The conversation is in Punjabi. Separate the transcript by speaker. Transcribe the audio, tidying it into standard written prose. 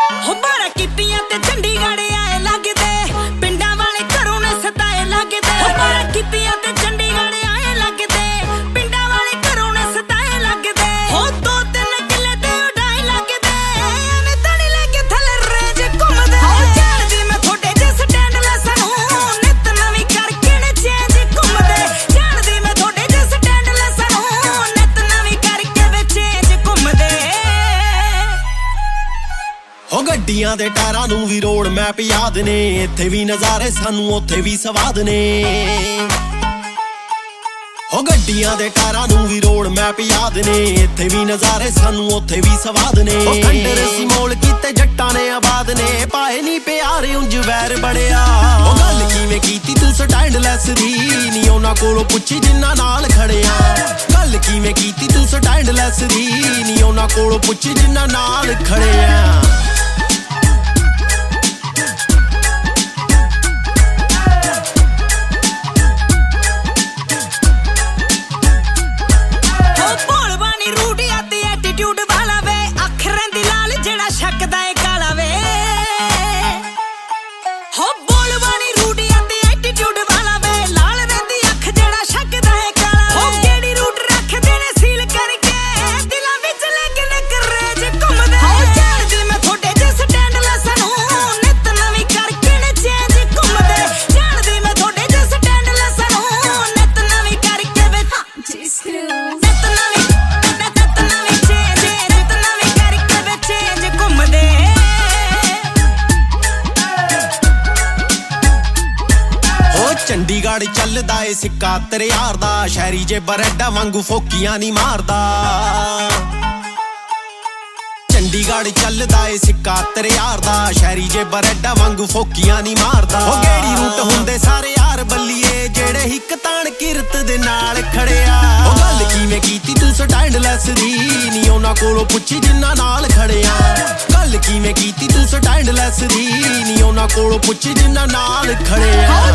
Speaker 1: ਹੋ ਬਾਰਾ ਕੀਤੀਆਂ ਤੇ ਚੰਡੀਗੜ੍ਹ ਆਏ ਲੱਗਦੇ, ਪਿੰਡਾਂ ਵਾਲੇ ਘਰੋਂ ਨੇ ਸਤਾਏ ਲੱਗਦੇ। ਹੋ ਬਾਰਾ ਕੀਤੀਆਂ ਤੇ ਚੰਡੀਗੜ੍ਹ ਆਏ ਲੱਗਦੇ, ਪਿੰਡਾਂ ਵਾਲੇ ਘਰੋਂ ਨੇ ਸਤਾਏ ਲੱਗਦੇ। ਹੋ 2-3 ਕਿੱਲੇ ਤੇ ਉਡਾਏ ਲੱਗਦੇ, ਐਵੇਂ ਤਾਂ ਨਹੀਂ ਲੈ ਕੇ ਥੱਲੇ ਰੇਂਜ ਘੁੰਮਦੇ। ਹੋ ਜਾਣਦੀ ਮੈਂ ਤੁਹਾਡੇ ਜੇ ਸਟੈਂਡਲੈਸ ਨੂੰ, ਨਿੱਤ ਨਵੀਂ ਕਰਕੇ ਨੇ ਚੇਂਜ ਘੁੰਮਦੇ। ਜਾਣਦੀ ਮੈਂ ਤੁਹਾਡੇ ਜੇ ਸਟੈਂਡਲੈਸ ਨੂੰ, ਨਿੱਤ ਨਵੀਂ ਕਰਕੇ ਵੇ ਚੇਂਜ ਘੁੰਮਦੇ।
Speaker 2: ਹੋ ਗੱਡੀਆਂ ਦੇ ਟਾਇਰਾਂ ਨੂੰ ਵੀ ਰੋਡ ਮੈਪ ਯਾਦ ਨੇ, ਇੱਥੇ ਵੀ ਨਜ਼ਾਰੇ ਸਾਨੂੰ ਉੱਥੇ ਵੀ ਸਵਾਦ ਨੇ। ਹੋ ਗੱਡੀਆਂ ਦੇ ਟਾਇਰਾਂ ਨੂੰ ਵੀ ਰੋਡ ਮੈਪ ਯਾਦ ਨੇ, ਇੱਥੇ ਵੀ ਨਜ਼ਾਰੇ ਸਾਨੂੰ ਉੱਥੇ ਵੀ ਸਵਾਦ ਨੇ। ਉਹ ਖੰਡਰ ਸੀ ਮੋਲ ਕੀਤੇ ਜੱਟਾਂ ਨੇ ਆਬਾਦ ਨੇ, ਪਾਏ ਨਹੀਂ ਪਿਆਰੇ ਉਂਝ ਵੈਰ ਬੜਿਆ। ਉਹ ਗੱਲ ਕਿਵੇਂ ਕੀਤੀ ਤੂੰ ਸਟੈਂਡਲੈਸ ਦੀ, ਨੀ ਉਹਨਾਂ ਕੋਲੋਂ ਪੁੱਛੀ ਜਿੰਨਾ ਨਾਲ ਖੜਿਆ। ਗੱਲ ਕਿਵੇਂ ਕੀਤੀ ਤੂੰ ਸਟੈਂਡਲੈਸ ਦੀ, ਨੀ ਉਹਨਾਂ ਕੋਲੋਂ ਪੁੱਛੀ ਜਿੰਨਾ ਨਾਲ ਖੜਿਆ। ਚੰਡੀਗੜ੍ਹ ਚੱਲਦਾ ਏ ਸਿੱਕਾ ਤੇਰੇ ਯਾਰ ਦਾ, ਸ਼ਹਿਰੀ ਜੇ ਬਰੈਡਾ ਵਾਂਗੂ ਫੋਕੀਆਂ ਨਹੀਂ ਮਾਰਦਾ। ਚੰਡੀਗੜ੍ਹ ਚੱਲਦਾ ਏ ਸਿੱਕਾ ਤੇਰੇ ਯਾਰ ਦਾ, ਸ਼ਹਿਰੀ ਜੇ ਬਰੈਡਾ ਵਾਂਗੂ ਫੋਕੀਆਂ ਨਹੀਂ ਮਾਰਦਾ। ਉਹ ਗੇੜੀ ਰੂਟ ਹੁੰਦੇ ਸਾਰੇ ਯਾਰ ਬੱਲੀਏ, ਜਿਹੜੇ ਹਿੱਕ ਤਾਣ ਕਿਰਤ ਦੇ ਨਾਲ ਖੜਿਆ। ਉਹ ਗੱਲ ਕਿਵੇਂ ਕੀਤੀ ਤੂੰ ਸਟੈਂਡਲੈਸ ਦੀ, ਨੀ ਉਹਨਾਂ ਕੋਲੋਂ ਪੁੱਛੀ ਜਿੰਨਾ ਨਾਲ ਖੜਿਆ। ਗੱਲ ਕਿਵੇਂ ਕੀਤੀ ਤੂੰ ਸਟੈਂਡਲੈਸ ਦੀ, ਨੀ ਉਹਨਾਂ ਕੋਲੋਂ ਪੁੱਛੀ ਜਿੰਨਾ ਨਾਲ ਖੜਿਆ।